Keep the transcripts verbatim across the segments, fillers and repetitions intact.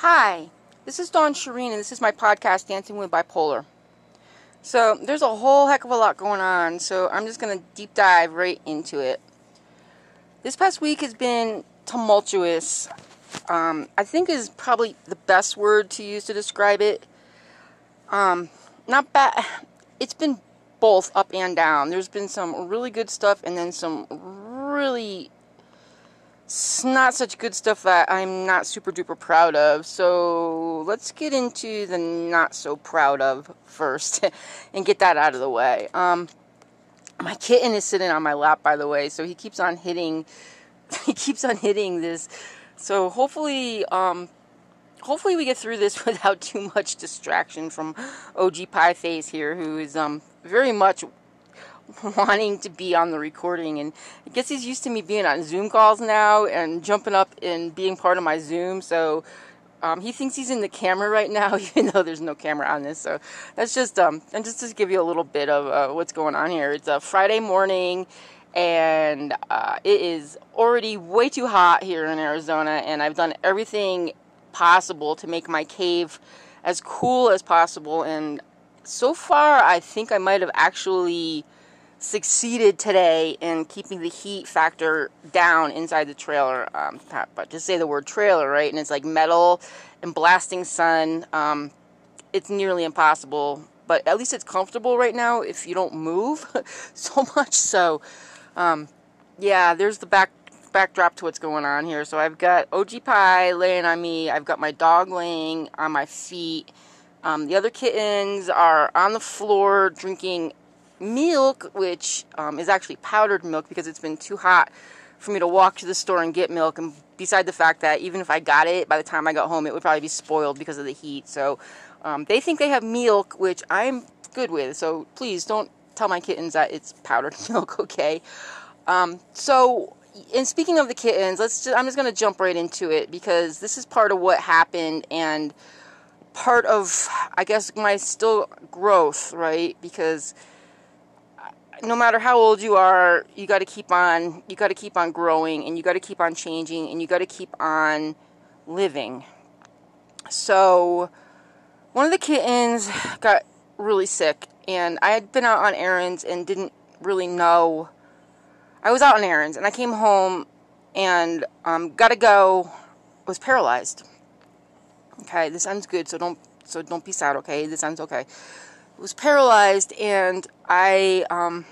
Hi, this is Dawn Shireen, and this is my podcast, Dancing with Bipolar. So, there's a whole heck of a lot going on, so I'm just going to deep dive right into it. This past week has been tumultuous. Um, I think is probably the best word to use to describe it. Um, not bad. It's been both up and down. There's been some really good stuff, and then some really not such good stuff that I'm not super duper proud of. So let's get into the not so proud of first and get that out of the way. Um, my kitten is sitting on my lap, by the way, so he keeps on hitting, he keeps on hitting this. So hopefully, um, hopefully we get through this without too much distraction from O G Pie Face here, who is um very much wanting to be on the recording, and I guess he's used to me being on Zoom calls now and jumping up and being part of my Zoom, so um, he thinks he's in the camera right now, even though there's no camera on this. So that's just um and just to give you a little bit of uh, what's going on here. It's a Friday morning, and uh, it is already way too hot here in Arizona, and I've done everything possible to make my cave as cool as possible, and so far I think I might have actually succeeded today in keeping the heat factor down inside the trailer. Um, but just say the word trailer, right? And it's like metal and blasting sun. Um, it's nearly impossible, but at least it's comfortable right now if you don't move so much. So, um, yeah, there's the back backdrop to what's going on here. So I've got O G Pie laying on me. I've got my dog laying on my feet. Um, the other kittens are on the floor drinking milk, which um, is actually powdered milk because it's been too hot for me to walk to the store and get milk, and beside the fact that even if I got it, by the time I got home it would probably be spoiled because of the heat. So um, they think they have milk, which I'm good with, so please don't tell my kittens that it's powdered milk, okay? Um, so, and speaking of the kittens, let's just, I'm just going to jump right into it, because this is part of what happened, and part of, I guess, my still growth, right? Because no matter how old you are, you got to keep on, you got to keep on growing, and you got to keep on changing, and you got to keep on living. So, one of the kittens got really sick, and I had been out on errands and didn't really know. I was out on errands, and I came home, and um, gotta go, was paralyzed. Okay, this ends good, so don't, so don't be sad, okay? This ends okay. Was paralyzed, and I um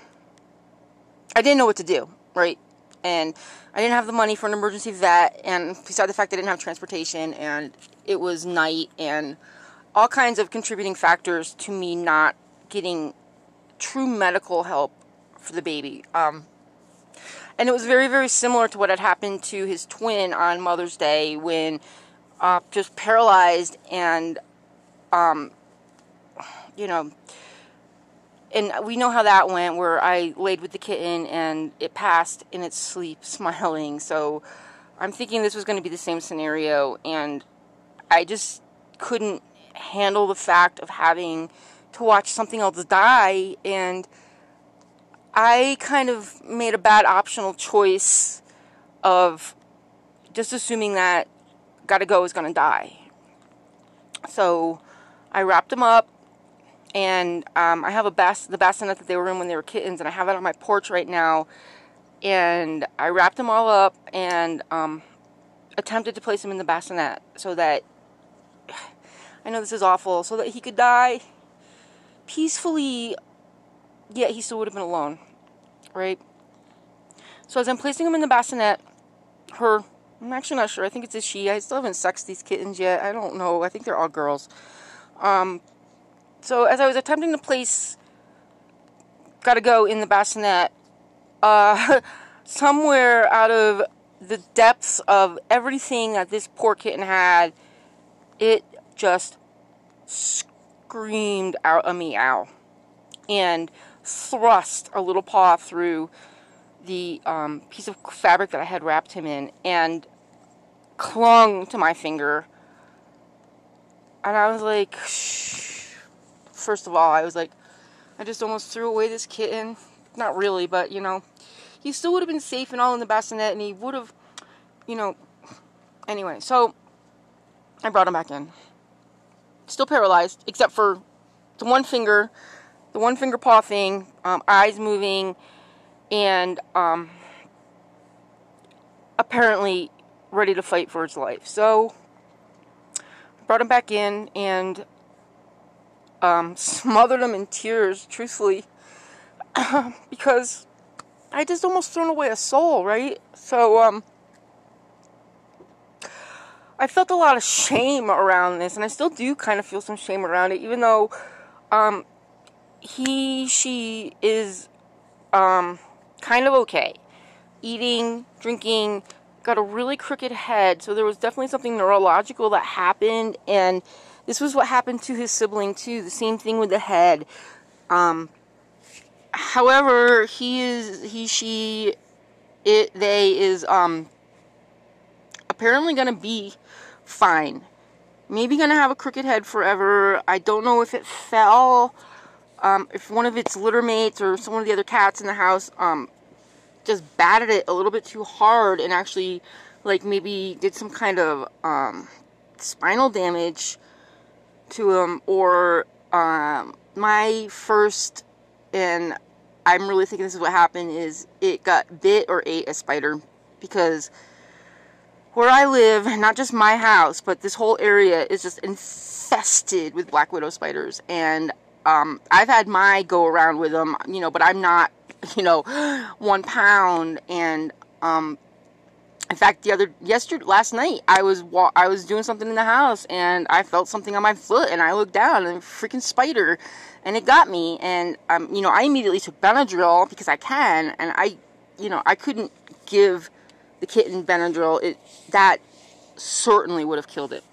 I didn't know what to do, right? And I didn't have the money for an emergency vet, and beside the fact I didn't have transportation, and it was night, and all kinds of contributing factors to me not getting true medical help for the baby. Um, and it was very, very similar to what had happened to his twin on Mother's Day, when uh, just paralyzed and um. you know, and we know how that went, where I laid with the kitten and it passed in its sleep smiling. So I'm thinking this was going to be the same scenario, and I just couldn't handle the fact of having to watch something else die, and I kind of made a bad optional choice of just assuming that gotta go is going to die. So I wrapped him up. And um, I have a bas- the bassinet that they were in when they were kittens, and I have it on my porch right now. And I wrapped them all up and um, attempted to place them in the bassinet so that, I know this is awful, so that he could die peacefully, yet he still would have been alone, right? So as I'm placing him in the bassinet, her, I'm actually not sure, I think it's a she, I still haven't sexed these kittens yet, I don't know, I think they're all girls. Um... So as I was attempting to place gotta go in the bassinet, uh, somewhere out of the depths of everything that this poor kitten had, it just screamed out a meow and thrust a little paw through the um, piece of fabric that I had wrapped him in and clung to my finger. And I was like, shh. First of all, I was like, I just almost threw away this kitten. Not really, but, you know, he still would have been safe and all in the bassinet, and he would have, you know, anyway. So, I brought him back in. Still paralyzed, except for the one finger, the one finger paw thing, um, eyes moving, and um, apparently ready to fight for its life. So, brought him back in and um, smothered him in tears, truthfully, because I just almost thrown away a soul, right? So, um, I felt a lot of shame around this, and I still do kind of feel some shame around it, even though um, he, she is um, kind of okay. Eating, drinking, got a really crooked head, so there was definitely something neurological that happened, and this was what happened to his sibling too, the same thing with the head. Um, however, he is, he, she, it, they is um, apparently going to be fine. Maybe going to have a crooked head forever. I don't know if it fell, um, if one of its litter mates or some of the other cats in the house um, just batted it a little bit too hard and actually, like, maybe did some kind of um, spinal damage to him, or um, my first, and I'm really thinking this is what happened, is it got bit or ate a spider, because where I live, not just my house, but this whole area is just infested with black widow spiders, and um, I've had my go around with them, you know, but I'm not, you know, one pound, and, um, in fact, the other, yesterday, last night, I was, wa- I was doing something in the house, and I felt something on my foot, and I looked down, and a freaking spider, and it got me, and, um, you know, I immediately took Benadryl, because I can, and I, you know, I couldn't give the kitten Benadryl. It, that certainly would have killed it.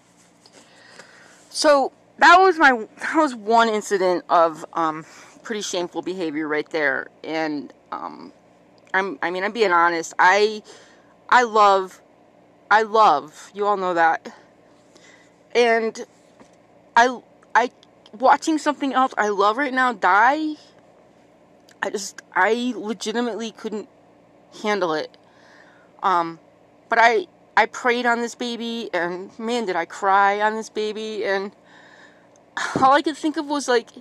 So, that was my, that was one incident of, um, pretty shameful behavior right there, and, um, I'm, I mean, I'm being honest, I, I love, I love, you all know that, and I, I, watching something else I love right now die, I just, I legitimately couldn't handle it, um, but I, I prayed on this baby, and man, did I cry on this baby, and all I could think of was, like,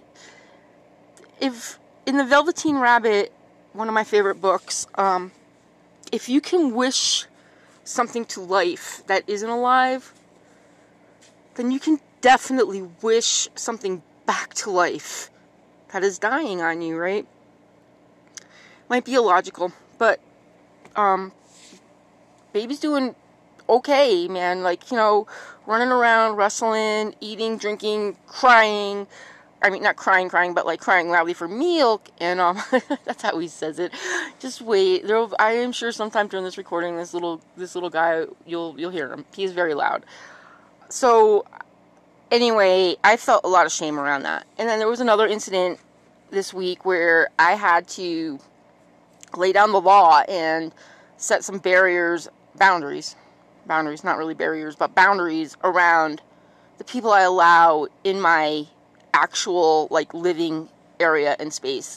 if, in the Velveteen Rabbit, one of my favorite books, um, if you can wish something to life that isn't alive, then you can definitely wish something back to life that is dying on you, right? Might be illogical, but, um, baby's doing okay, man, like, you know, running around, wrestling, eating, drinking, crying, I mean, not crying, crying, but, like, crying loudly for milk, and, um, that's how he says it. Just wait, there, I am sure sometime during this recording, this little, this little guy, you'll, you'll hear him. He's very loud. So, anyway, I felt a lot of shame around that. And then there was another incident this week where I had to lay down the law and set some barriers, boundaries, boundaries, not really barriers, but boundaries around the people I allow in my actual, like, living area and space.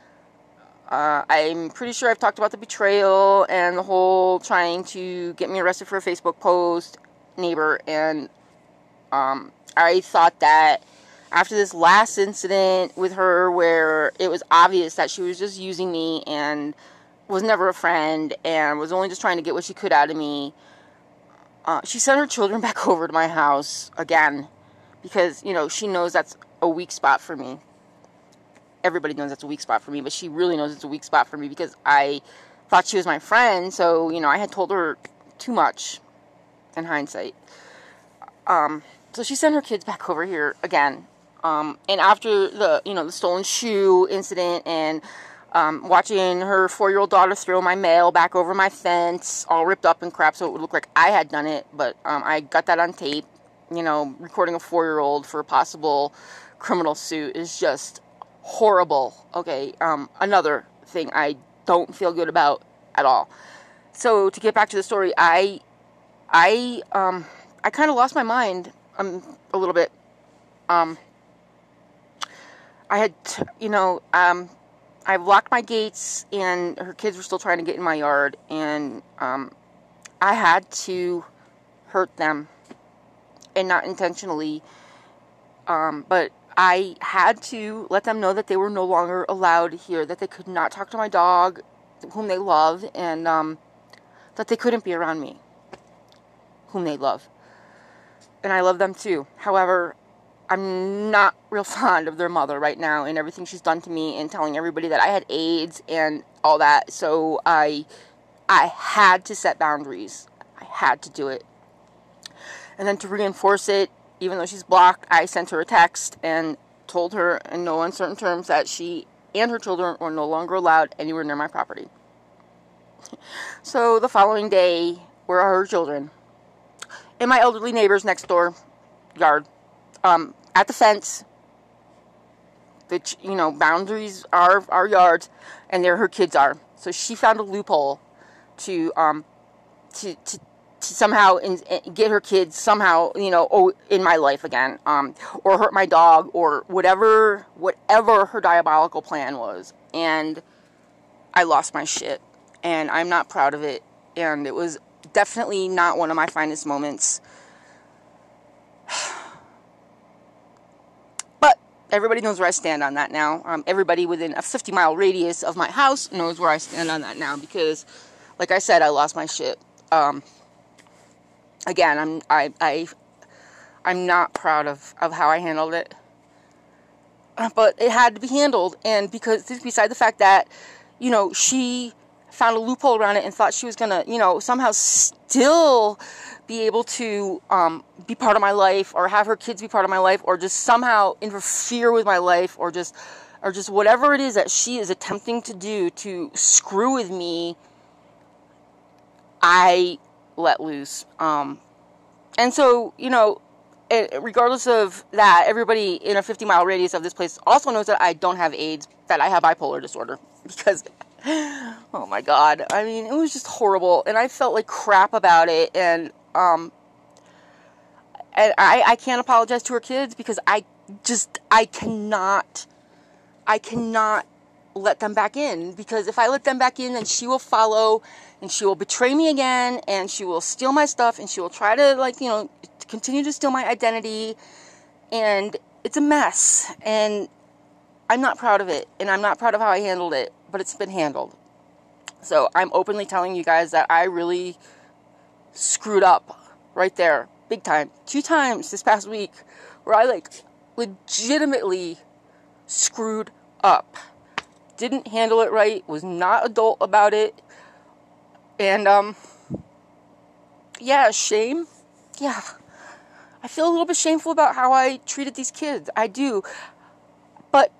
Uh, I'm pretty sure I've talked about the betrayal and the whole trying to get me arrested for a Facebook post neighbor, and um, I thought that after this last incident with her where it was obvious that she was just using me and was never a friend and was only just trying to get what she could out of me, uh, she sent her children back over to my house again, because, you know, she knows that's a weak spot for me. Everybody knows that's a weak spot for me, but she really knows it's a weak spot for me because I thought she was my friend, so, you know, I had told her too much in hindsight. Um, so she sent her kids back over here again. Um, and after the, you know, the stolen shoe incident and um, watching her four-year-old daughter throw my mail back over my fence, all ripped up and crap, so it would look like I had done it, but um, I got that on tape. You know, recording a four-year-old for a possible criminal suit is just horrible. Okay, um, another thing I don't feel good about at all. So, to get back to the story, I, I, um, I kind of lost my mind, um, a little bit. Um, I had, t- you know, um, I've locked my gates, and her kids were still trying to get in my yard, and, um, I had to hurt them. and not intentionally. Um, but I had to let them know that they were no longer allowed here, that they could not talk to my dog, whom they love, and um, that they couldn't be around me, whom they love. And I love them too. However, I'm not real fond of their mother right now and everything she's done to me and telling everybody that I had AIDS and all that. So I, I had to set boundaries. I had to do it. And then to reinforce it, even though she's blocked, I sent her a text and told her in no uncertain terms that she and her children were no longer allowed anywhere near my property. So the following day, where are her children? In my elderly neighbor's next door yard, um, at the fence. The, you know, boundaries are our yards, and there her kids are. So she found a loophole to um to to. to somehow in, in, get her kids somehow, you know, oh, in my life again, um, or hurt my dog, or whatever, whatever her diabolical plan was. And I lost my shit, and I'm not proud of it, and it was definitely not one of my finest moments. But everybody knows where I stand on that now. Um, everybody within a fifty mile radius of my house knows where I stand on that now, because, like I said, I lost my shit. Um, Again, I'm I I I'm not proud of, of how I handled it, but it had to be handled. And because beside the fact that, you know, she found a loophole around it and thought she was gonna, you know, somehow still be able to um, be part of my life, or have her kids be part of my life, or just somehow interfere with my life, or just or just whatever it is that she is attempting to do to screw with me, I let loose. Um, and so, you know, it, regardless of that, everybody in a fifty mile radius of this place also knows that I don't have AIDS, that I have bipolar disorder, because, oh my God, I mean, it was just horrible, and I felt like crap about it, and, um, and I, I can't apologize to her kids, because I just, I cannot, I cannot let them back in, because if I let them back in, then she will follow, and she will betray me again, and she will steal my stuff, and she will try to, like, you know, continue to steal my identity, and it's a mess, and I'm not proud of it, and I'm not proud of how I handled it, but it's been handled. So I'm openly telling you guys that I really screwed up right there, big time, two times this past week, where I, like, legitimately screwed up. Didn't handle it right, was not adult about it, and, um, yeah, shame, yeah, I feel a little bit shameful about how I treated these kids, I do, but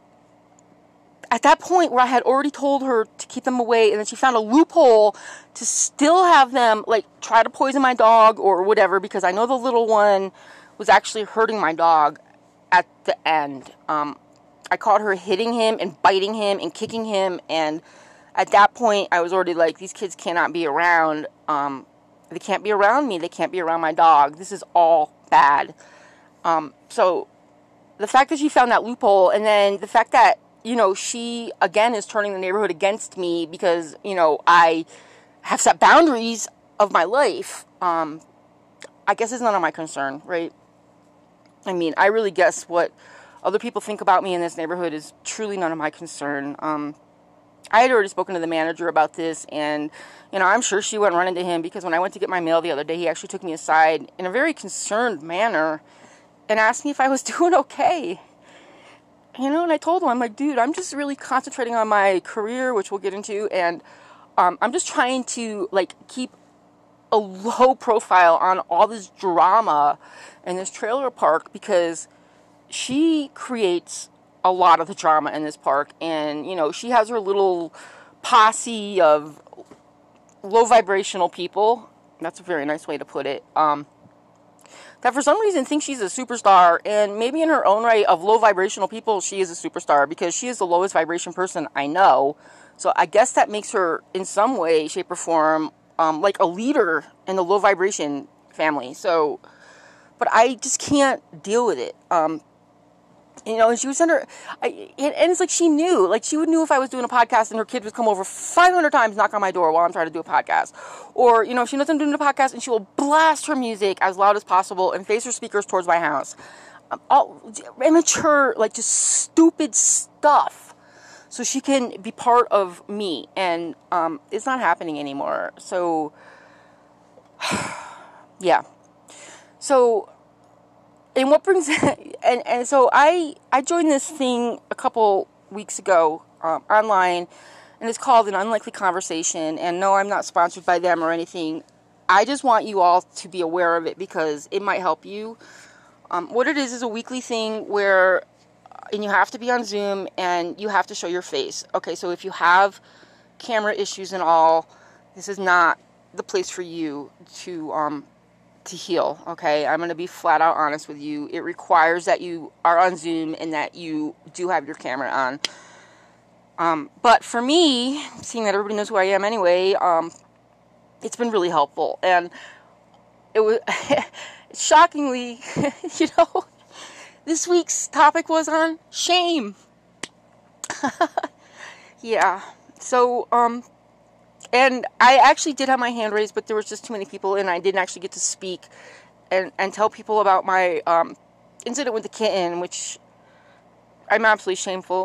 at that point where I had already told her to keep them away, and then she found a loophole to still have them, like, try to poison my dog, or whatever, because I know the little one was actually hurting my dog at the end, um, I caught her hitting him, and biting him, and kicking him, and at that point, I was already like, these kids cannot be around, um, they can't be around me, they can't be around my dog, this is all bad, um, so, the fact that she found that loophole, and then the fact that, you know, she, again, is turning the neighborhood against me, because, you know, I have set boundaries of my life, um, I guess it's none of my concern, right? I mean, I really guess what other people think about me in this neighborhood is truly none of my concern. Um, I had already spoken to the manager about this, and, you know, I'm sure she went running to him, because when I went to get my mail the other day, he actually took me aside in a very concerned manner and asked me if I was doing okay. You know, and I told him, I'm like, dude, I'm just really concentrating on my career, which we'll get into, and um, I'm just trying to, like, keep a low profile on all this drama in this trailer park, because she creates a lot of the drama in this park, and, you know, she has her little posse of low vibrational people, that's a very nice way to put it, um, that for some reason think she's a superstar, and maybe in her own right of low vibrational people, she is a superstar, because she is the lowest vibration person I know, so I guess that makes her, in some way, shape, or form, um, like a leader in the low vibration family, so, but I just can't deal with it, um, You know, and she would send her, I, and it's like she knew, like she would knew if I was doing a podcast and her kid would come over five hundred times, knock on my door while I'm trying to do a podcast. Or, you know, she knows I'm doing a podcast and she will blast her music as loud as possible and face her speakers towards my house. Um, all immature, like just stupid stuff. So she can be part of me, and um, it's not happening anymore. So, yeah. So, and what brings, and, and so I, I joined this thing a couple weeks ago um, online, and it's called An Unlikely Conversation, and no, I'm not sponsored by them or anything. I just want you all to be aware of it because it might help you. Um, what it is is a weekly thing where, and you have to be on Zoom, and you have to show your face. Okay, so if you have camera issues and all, this is not the place for you to, um, to heal, okay? I'm going to be flat out honest with you. It requires that you are on Zoom and that you do have your camera on. Um, but for me, seeing that everybody knows who I am anyway, um, it's been really helpful. And it was, shockingly, you know, this week's topic was on shame. Yeah. So, um, and I actually did have my hand raised, but there was just too many people, and I didn't actually get to speak and, and tell people about my um, incident with the kitten, which I'm absolutely shameful.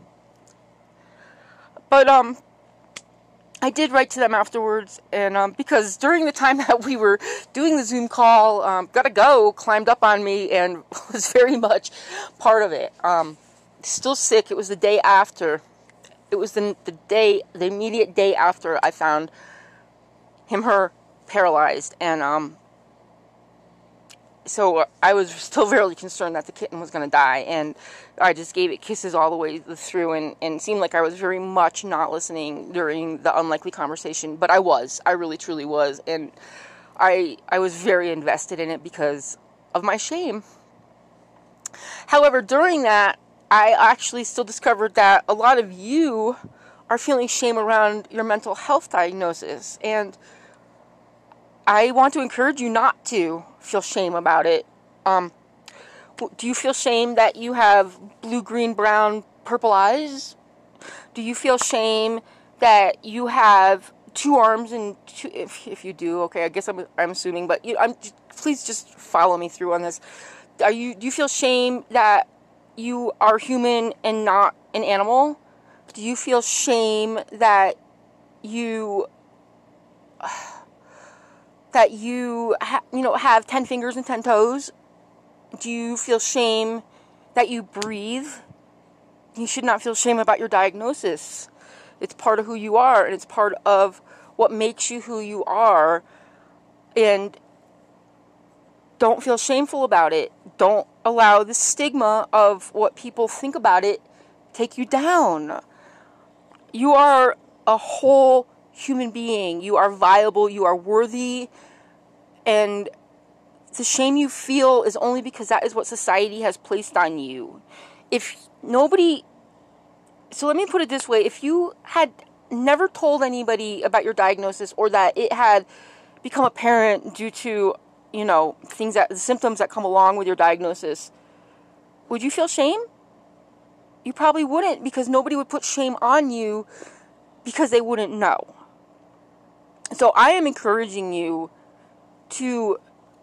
But um, I did write to them afterwards, and um, because during the time that we were doing the Zoom call, um, Gotta Go climbed up on me and was very much part of it. Um, still sick. It was the day after. It was the, the day, the immediate day after I found him, her, paralyzed. And um, so I was still very concerned that the kitten was going to die. And I just gave it kisses all the way through, and, and it seemed like I was very much not listening during the unlikely conversation. But I was. I really, truly was. And I, I was very invested in it because of my shame. However, during that, I actually still discovered that a lot of you are feeling shame around your mental health diagnosis. And I want to encourage you not to feel shame about it. Um, do you feel shame that you have blue, green, brown, purple eyes? Do you feel shame that you have two arms and two, if, if you do, okay, I guess I'm, I'm assuming, but you, I'm, please just follow me through on this. Are you, do you feel shame that you are human and not an animal? Do you feel shame that you that you ha- you know have ten fingers and ten toes? Do you feel shame that you breathe? You should not feel shame about your diagnosis. It's part of who you are, and it's part of what makes you who you are. And don't feel shameful about it. Don't allow the stigma of what people think about it take you down. You are a whole human being. You are viable. You are worthy. And the shame you feel is only because that is what society has placed on you. If nobody... So let me put it this way. If you had never told anybody about your diagnosis, or that it had become apparent due to, you know, things that, the symptoms that come along with your diagnosis, would you feel shame? You probably wouldn't, because nobody would put shame on you because they wouldn't know. So I am encouraging you to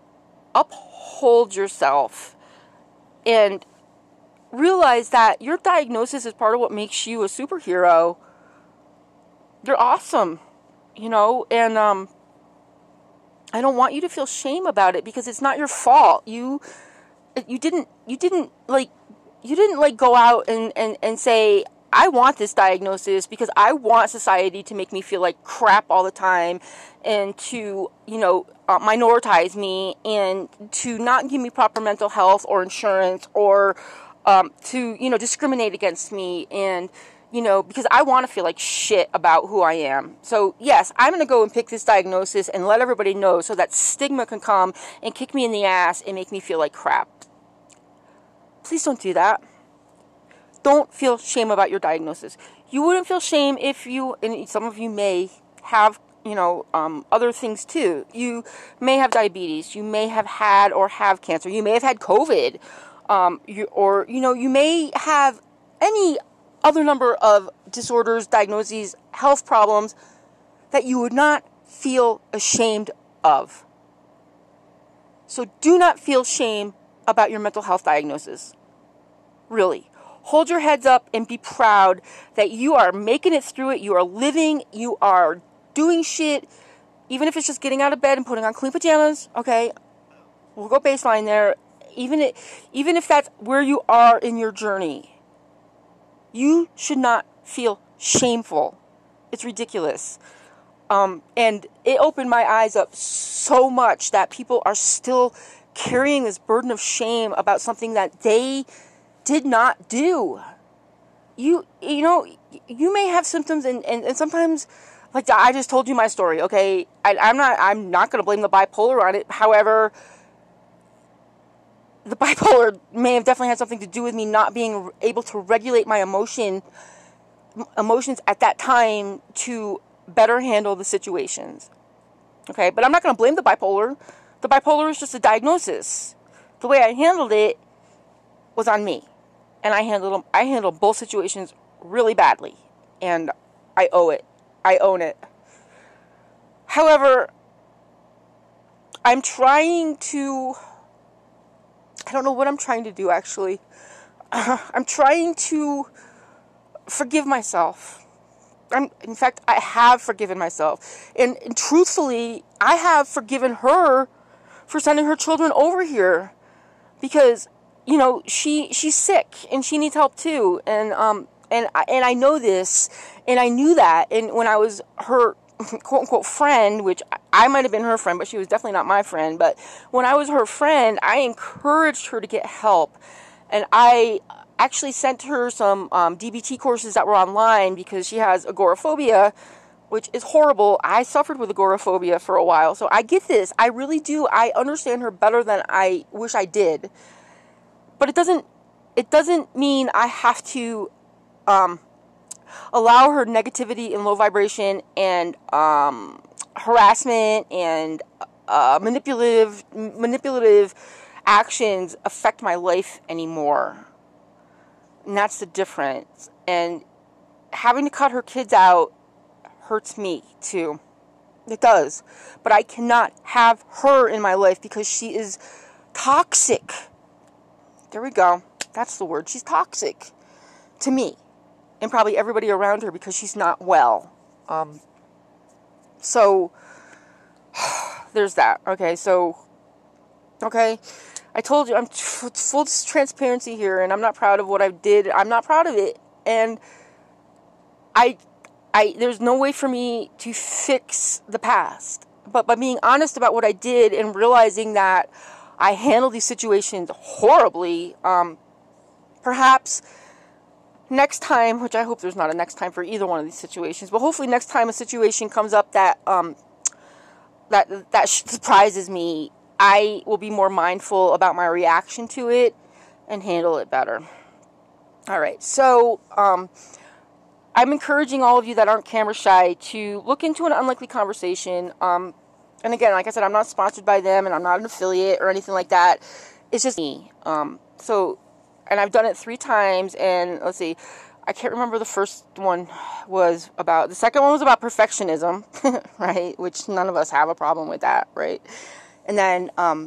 uphold yourself and realize that your diagnosis is part of what makes you a superhero. You're awesome, you know, and um, I don't want you to feel shame about it, because it's not your fault. You, you didn't, you didn't like, you didn't like go out and, and, and say, I want this diagnosis because I want society to make me feel like crap all the time, and to, you know, uh, minoritize me, and to not give me proper mental health or insurance, or um, to, you know, discriminate against me, and, you know, because I want to feel like shit about who I am. So, yes, I'm going to go and pick this diagnosis and let everybody know so that stigma can come and kick me in the ass and make me feel like crap. Please don't do that. Don't feel shame about your diagnosis. You wouldn't feel shame if you, and some of you may have, you know, um, other things too. You may have diabetes. You may have had or have cancer. You may have had COVID. Um, you, or, you know, you may have any other number of disorders, diagnoses, health problems that you would not feel ashamed of. So do not feel shame about your mental health diagnosis. Really. Hold your heads up and be proud that you are making it through it. You are living. You are doing shit. Even if it's just getting out of bed and putting on clean pajamas. Okay. We'll go baseline there. Even if, even if that's where you are in your journey. You should not feel shameful. It's ridiculous. Um, and it opened my eyes up so much that people are still carrying this burden of shame about something that they did not do. You, you know, you may have symptoms and, and, and sometimes, like I just told you my story, okay? I, I'm not, I'm not going to blame the bipolar on it. However, the bipolar may have definitely had something to do with me not being able to regulate my emotion, emotions at that time to better handle the situations. Okay, but I'm not going to blame the bipolar. The bipolar is just a diagnosis. The way I handled it was on me. And I handled I handled both situations really badly. And I owe it. I own it. However, I'm trying to... I don't know what I'm trying to do, actually. Uh, I'm trying to forgive myself. I'm, in fact, I have forgiven myself. And, and truthfully, I have forgiven her for sending her children over here. Because, you know, she she's sick and she needs help too. And um and I, and I know this, and I knew that. And when I was her quote unquote friend, which I might have been her friend, but she was definitely not my friend. But when I was her friend, I encouraged her to get help. And I actually sent her some um, D B T courses that were online because she has agoraphobia, which is horrible. I suffered with agoraphobia for a while. So I get this. I really do. I understand her better than I wish I did. But it doesn't, it doesn't mean I have to um, allow her negativity and low vibration and um, harassment and uh, manipulative, manipulative actions affect my life anymore. And that's the difference. And having to cut her kids out hurts me too. It does. But I cannot have her in my life because she is toxic. There we go. That's the word. She's toxic to me and probably everybody around her because she's not well. Um, so there's that. Okay, so okay. I told you I'm t- full transparency here, and I'm not proud of what I did. I'm not proud of it, and I, I there's no way for me to fix the past. But by being honest about what I did and realizing that I handled these situations horribly, um, perhaps next time, which I hope there's not a next time for either one of these situations, but hopefully next time a situation comes up that um, that that surprises me, I will be more mindful about my reaction to it and handle it better. All right, so um, I'm encouraging all of you that aren't camera shy to look into an unlikely conversation. Um, and again, like I said, I'm not sponsored by them, and I'm not an affiliate or anything like that. It's just me. Um, so, and I've done it three times, and let's see, I can't remember the first one was about. The second one was about perfectionism, right? Which none of us have a problem with that, right? And then um,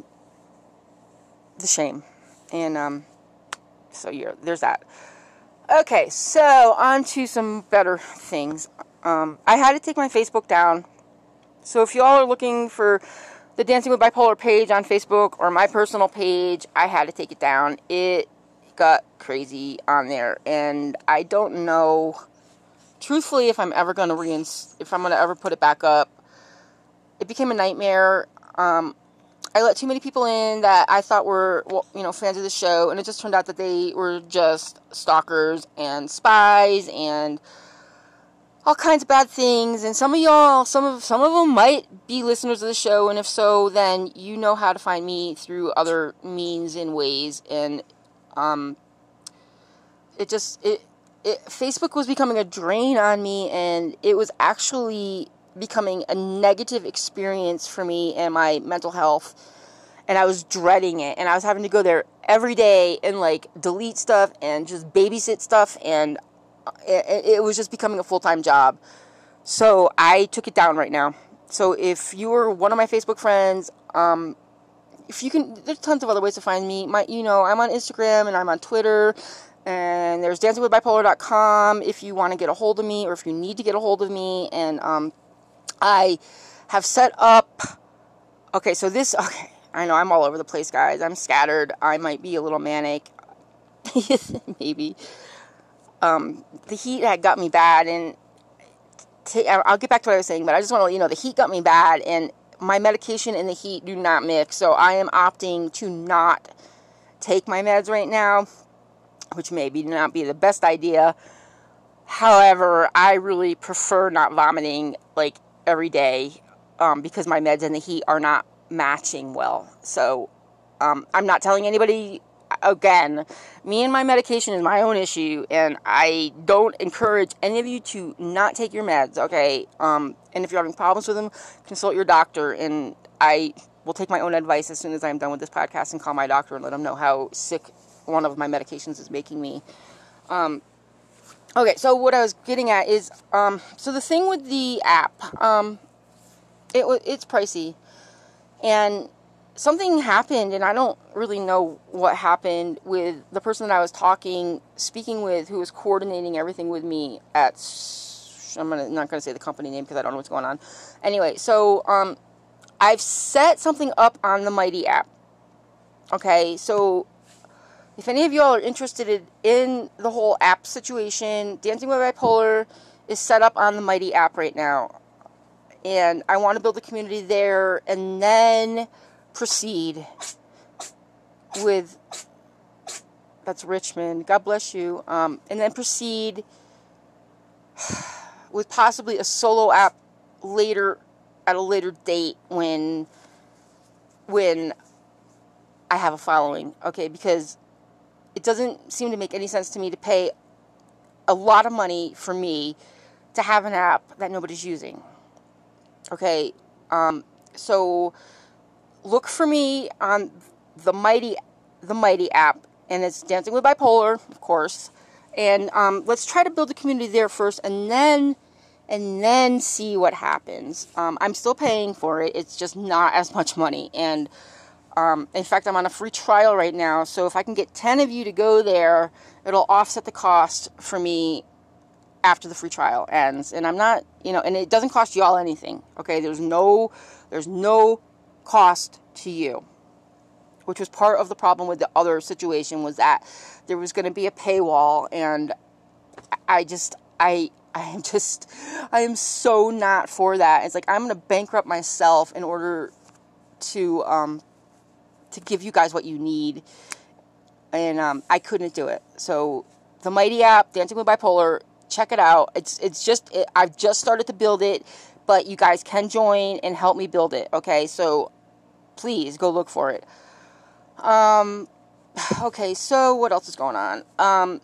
the shame, and um, so yeah, there's that. Okay, so on to some better things. Um, I had to take my Facebook down. So if y'all are looking for the Dancing with Bipolar page on Facebook or my personal page, I had to take it down. It got crazy on there, and I don't know, truthfully, if I'm ever going to reinst- if I'm going to ever put it back up. It became a nightmare. Um, I let too many people in that I thought were, well, you know, fans of the show, and it just turned out that they were just stalkers and spies and all kinds of bad things. And some of y'all, some of some of them might be listeners of the show, and if so, then you know how to find me through other means and ways. And um, it just it, it Facebook was becoming a drain on me, and it was actually becoming a negative experience for me and my mental health. and I was dreading it, and I was having to go there every day and like delete stuff and just babysit stuff, and it, it was just becoming a full-time job. So I took it down right now. So if you were one of my Facebook friends, um, if you can, there's tons of other ways to find me. My, you know, I'm on Instagram and I'm on Twitter, and there's dancing with bipolar dot com if you want to get a hold of me, or if you need to get a hold of me. And um, I have set up. Okay, so this. Okay, I know I'm all over the place, guys. I'm scattered. I might be a little manic, maybe. Um, the heat had got me bad, and t- I'll get back to what I was saying. But I just want to let you know the heat got me bad, and my medication and the heat do not mix, so I am opting to not take my meds right now, which maybe not be the best idea. However, I really prefer not vomiting like every day, um, because my meds and the heat are not matching well. So um, I'm not telling anybody. Again, me and my medication is my own issue, and I don't encourage any of you to not take your meds, okay? Um, and if you're having problems with them, consult your doctor, and I will take my own advice as soon as I'm done with this podcast and call my doctor and let him know how sick one of my medications is making me. Um, okay, so what I was getting at is, um, so the thing with the app, um, it it's pricey, and something happened, and I don't really know what happened with the person that I was talking, speaking with, who was coordinating everything with me at, I'm gonna, not going to say the company name because I don't know what's going on. Anyway, so um, I've set something up on the Mighty app. Okay, so if any of you all are interested in the whole app situation, Dancing with Bipolar is set up on the Mighty app right now. And I want to build a community there, and then proceed with, that's Richmond, God bless you, um, and then proceed with possibly a solo app later, at a later date when, when I have a following, okay, because it doesn't seem to make any sense to me to pay a lot of money for me to have an app that nobody's using, okay, um, so look for me on the Mighty, the Mighty app, and it's Dancing with Bipolar, of course. And um, let's try to build a community there first, and then, and then see what happens. Um, I'm still paying for it. It's just not as much money. And um, in fact, I'm on a free trial right now. So if I can get ten of you to go there, it'll offset the cost for me after the free trial ends. And I'm not, you know, and it doesn't cost you all anything. Okay, there's no, there's no cost to you, which was part of the problem with the other situation, was that there was going to be a paywall, and I just, I, I am just, I am so not for that. It's like, I'm going to bankrupt myself in order to, um, to give you guys what you need, and, um, I couldn't do it. So, the Mighty app, Dancing with Bipolar, check it out. It's, it's just, it, I've just started to build it, but you guys can join and help me build it, okay? So, please go look for it. Um, okay, so what else is going on? Um,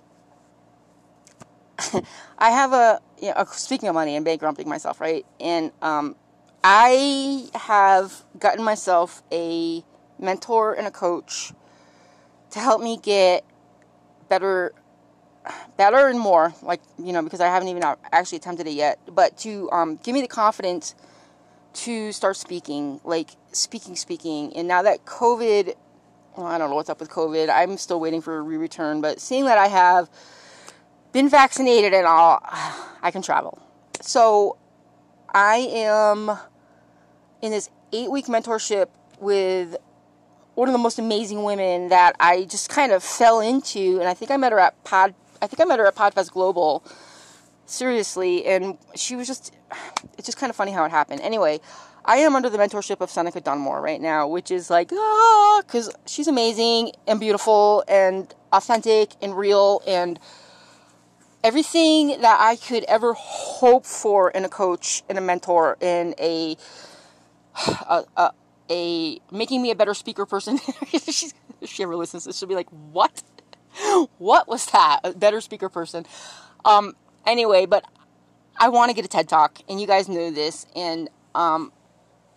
I have a, you know, speaking of money and bankrupting myself, right? And um, I have gotten myself a mentor and a coach to help me get better, better and more, like, you know, because I haven't even actually attempted it yet, but to um, give me the confidence to start speaking, like, speaking, speaking, and now that COVID, well, I don't know what's up with COVID, I'm still waiting for a re-return, but seeing that I have been vaccinated and all, I can travel. So, I am in this eight-week mentorship with one of the most amazing women that I just kind of fell into, and I think I met her at Pod, I think I met her at Podfest Global, seriously, and she was just, it's just kind of funny how it happened. Anyway, I am under the mentorship of Seneca Dunmore right now, which is like, ah, because she's amazing and beautiful and authentic and real and everything that I could ever hope for in a coach, in a mentor, in a, a, a, a making me a better speaker person. She's, if she ever listens to this, she'll be like, what? What was that? A better speaker person. Um, anyway, but I want to get a TED Talk, and you guys know this, and um,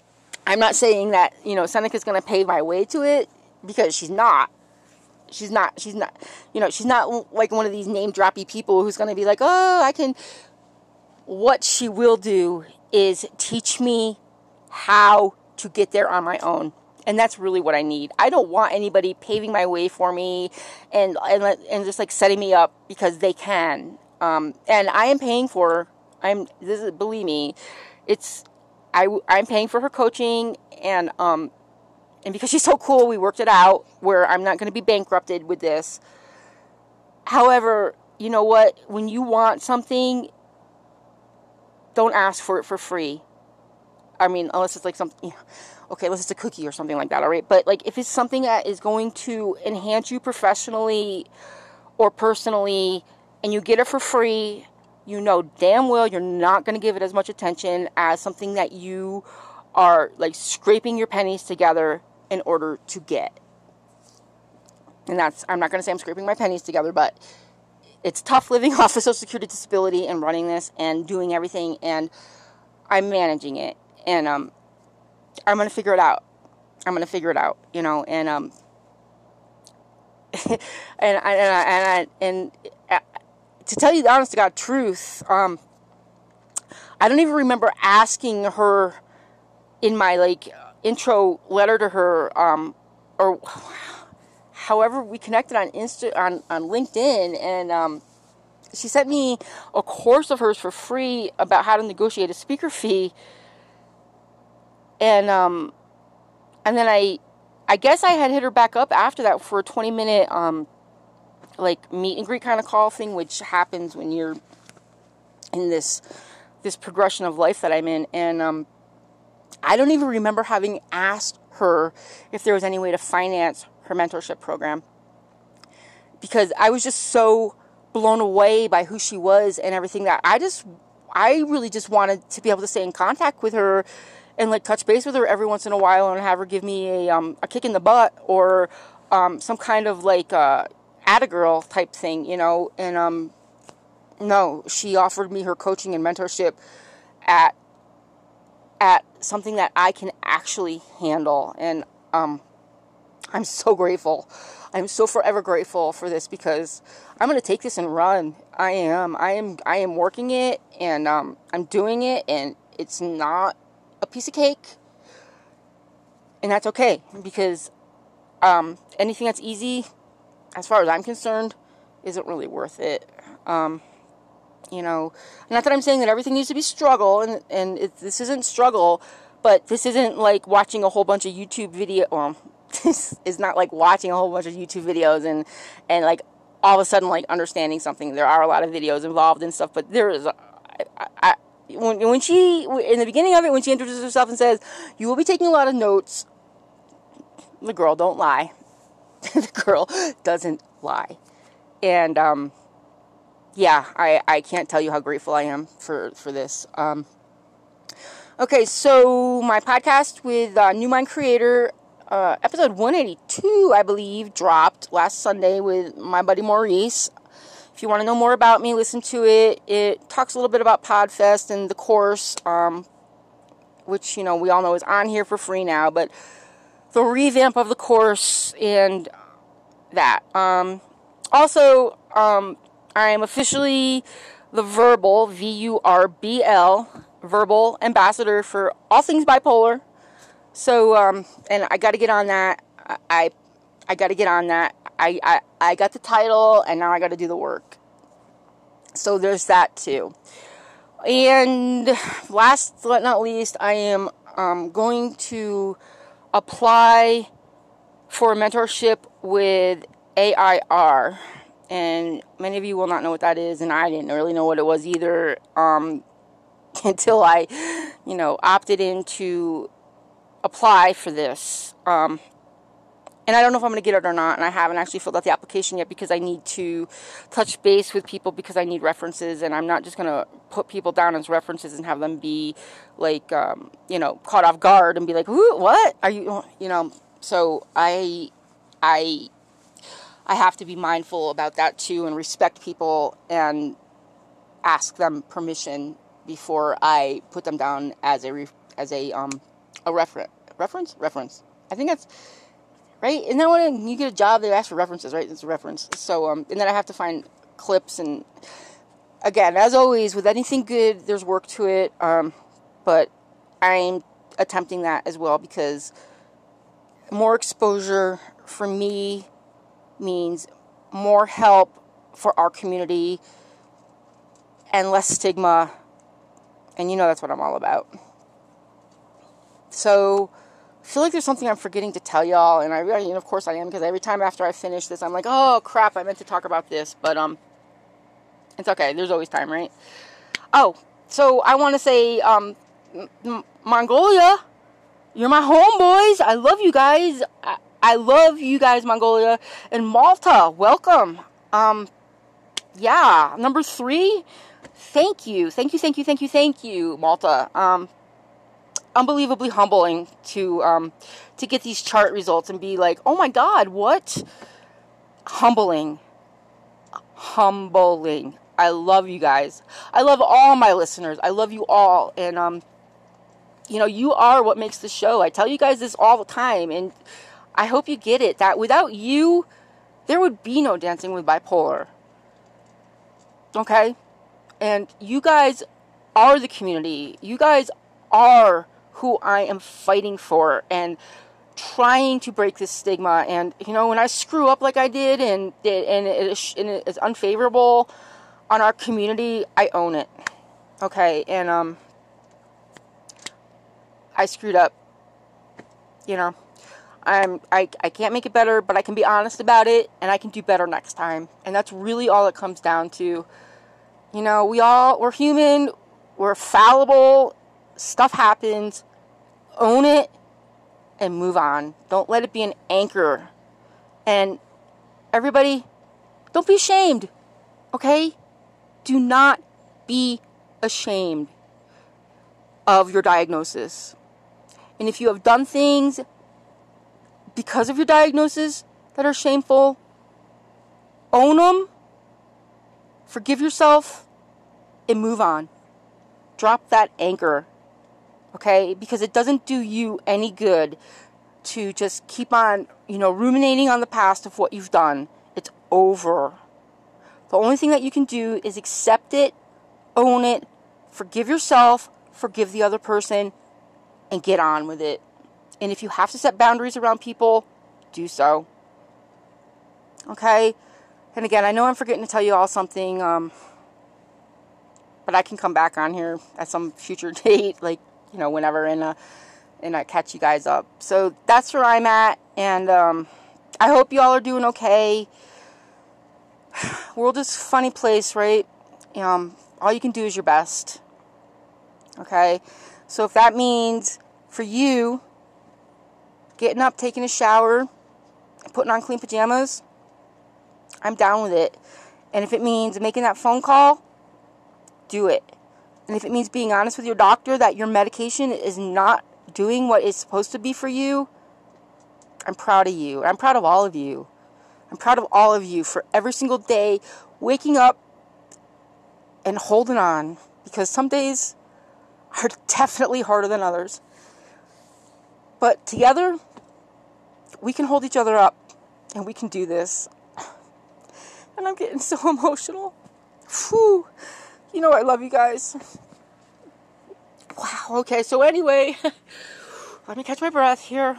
I'm not saying that, you know, Seneca's going to pave my way to it, because she's not. She's not, she's not, you know, she's not like one of these name-droppy people who's going to be like, oh, I can. What she will do is teach me how to get there on my own. And that's really what I need. I don't want anybody paving my way for me and and, and just like setting me up because they can. Um, and I am paying for her. I'm, this is, believe me, it's, I, I'm paying for her coaching, and, um, and because she's so cool, we worked it out where I'm not going to be bankrupted with this. However, you know what? When you want something, don't ask for it for free. I mean, unless it's like something, okay, unless it's a cookie or something like that, all right? But, like, if it's something that is going to enhance you professionally or personally, and you get it for free, you know damn well you're not going to give it as much attention as something that you are, like, scraping your pennies together in order to get. And that's, I'm not going to say I'm scraping my pennies together, but it's tough living off of Social Security disability and running this and doing everything, and I'm managing it, and um, I'm going to figure it out. I'm going to figure it out, you know, and um, and I, and I, and I, and uh, to tell you the honest to God truth, um, I don't even remember asking her in my, like, intro letter to her, um, or however we connected on Insta, on, on LinkedIn, and, um, she sent me a course of hers for free about how to negotiate a speaker fee, and, um, and then I, I guess I had hit her back up after that for a twenty minute, um, like, meet and greet kind of call thing, which happens when you're in this, this progression of life that I'm in, and, um, I don't even remember having asked her if there was any way to finance her mentorship program, because I was just so blown away by who she was and everything that I just, I really just wanted to be able to stay in contact with her and, like, touch base with her every once in a while and have her give me a, um, a kick in the butt or, um, some kind of, like, uh, atta-girl type thing, you know, and, um, no, she offered me her coaching and mentorship at, at something that I can actually handle, and, um, I'm so grateful. I'm so forever grateful for this, because I'm going to take this and run. I am, I am, I am working it, and, um, I'm doing it, and it's not a piece of cake, and that's okay, because, um, anything that's easy, as far as I'm concerned, isn't really worth it. Um, you know, not that I'm saying that everything needs to be struggle, and, and it, this isn't struggle, but this isn't like watching a whole bunch of YouTube video, well, this is not like watching a whole bunch of YouTube videos and, and like, all of a sudden, like, understanding something. There are a lot of videos involved and stuff, but there is, a, I, I, when, when she, in the beginning of it, when she introduces herself and says, you will be taking a lot of notes, the girl don't lie. The girl doesn't lie. And, um, yeah, I, I can't tell you how grateful I am for, for this. Um, okay, so my podcast with uh, New Mind Creator, uh, episode one eighty-two, I believe, dropped last Sunday with my buddy Maurice. If you want to know more about me, listen to it. It talks a little bit about PodFest and the course, um, which, you know, we all know is on here for free now, but the revamp of the course and that. Um, also, um, I am officially the Verbal, V U R B L, Verbal Ambassador for all things bipolar. So, um, and I got to get on that. I, I, I got to get on that. I, I, I got the title, and now I got to do the work. So there's that too. And last but not least, I am um, going to apply for a mentorship with A I R. And many of you will not know what that is, and I didn't really know what it was either um, until I, you know, opted in to apply for this. Um, and I don't know if I'm going to get it or not, and I haven't actually filled out the application yet because I need to touch base with people because I need references, and I'm not just going to put people down as references and have them be, like, um, you know, caught off guard and be like, who, what? Are you, you know, so I, I... I have to be mindful about that too and respect people and ask them permission before I put them down as a as a um a reference reference? Reference. I think that's, right? Isn't that when you get a job, they ask for references, right? It's a reference. So, um, and then I have to find clips, and again, as always, with anything good, there's work to it, um, but I'm attempting that as well, because more exposure for me means more help for our community and less stigma, and you know that's what I'm all about. So, I feel like there's something I'm forgetting to tell y'all, and I really, and of course I am, because every time after I finish this, I'm like, oh crap, I meant to talk about this, but um, it's okay, there's always time, right? Oh, so I want to say, um, M- Mongolia, you're my homeboys, I love you guys, I, I love you guys, Mongolia, and Malta, welcome, um, yeah, number three, thank you, thank you, thank you, thank you, thank you, Malta, um, unbelievably humbling to um to get these chart results and be like, oh my god, what? Humbling. Humbling. I love you guys. I love all my listeners. I love you all. And um you know, you are what makes the show. I tell you guys this all the time, and I hope you get it, that without you, there would be no Dancing with Bipolar. Okay? And you guys are the community. You guys are who I am fighting for and trying to break this stigma. And, you know, when I screw up like I did and, and, it, is, and it is unfavorable on our community, I own it. Okay? And, um, I screwed up. You know, I'm, I, I can't make it better, but I can be honest about it, and I can do better next time. And that's really all it comes down to. You know, we all, we're human, we're fallible, stuff happens, own it, and move on. Don't let it be an anchor. And everybody, don't be ashamed, okay? Do not be ashamed of your diagnosis. And if you have done things because of your diagnosis that are shameful, own them, forgive yourself, and move on. Drop that anchor, okay? Because it doesn't do you any good to just keep on, you know, ruminating on the past of what you've done. It's over. The only thing that you can do is accept it, own it, forgive yourself, forgive the other person, and get on with it. And if you have to set boundaries around people, do so. Okay? And again, I know I'm forgetting to tell you all something, um, but I can come back on here at some future date, like, you know, whenever, and, uh, and I catch you guys up. So that's where I'm at, and um, I hope you all are doing okay. World is a funny place, right? Um, all you can do is your best. Okay? So if that means, for you, getting up, taking a shower, putting on clean pajamas, I'm down with it. And if it means making that phone call, do it. And if it means being honest with your doctor that your medication is not doing what it's supposed to be for you, I'm proud of you. I'm proud of all of you. I'm proud of all of you for every single day waking up and holding on. Because some days are definitely harder than others. But together, we can hold each other up. And we can do this. And I'm getting so emotional. Whew. You know I love you guys. Wow, okay, so anyway, let me catch my breath here.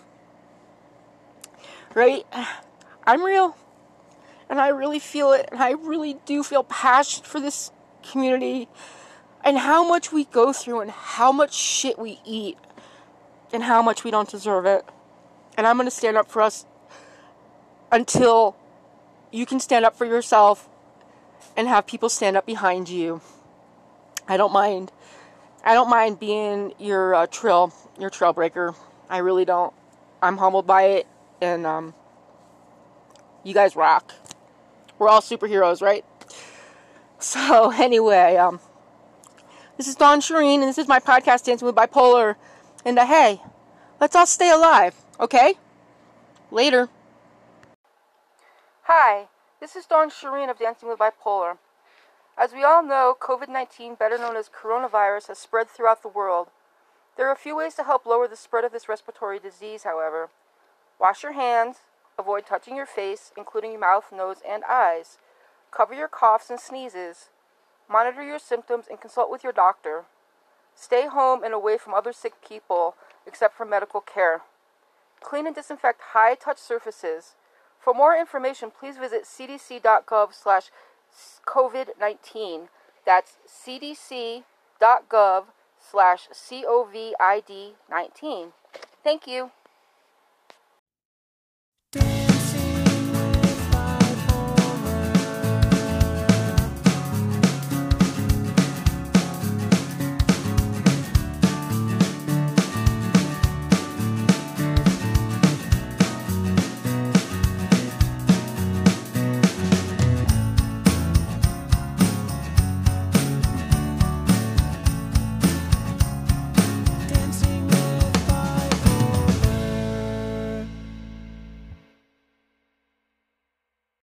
Right? I'm real. And I really feel it. And I really do feel passion for this community. And how much we go through and how much shit we eat. And how much we don't deserve it. And I'm going to stand up for us until you can stand up for yourself and have people stand up behind you. I don't mind. I don't mind being your uh, trail, your trailbreaker. I really don't. I'm humbled by it, and um, you guys rock. We're all superheroes, right? So anyway, um, this is Dawn Shireen, and this is my podcast, Dancing with Bipolar. And uh, hey, let's all stay alive, okay? Later. Hi, this is Dawn Shireen of Dancing with Bipolar. As we all know, covid nineteen, better known as coronavirus, has spread throughout the world. There are a few ways to help lower the spread of this respiratory disease, however. Wash your hands. Avoid touching your face, including your mouth, nose, and eyes. Cover your coughs and sneezes. Monitor your symptoms and consult with your doctor. Stay home and away from other sick people, except for medical care. Clean and disinfect high-touch surfaces. For more information, please visit c d c dot gov slash covid nineteen. That's c d c dot gov slash covid nineteen. Thank you.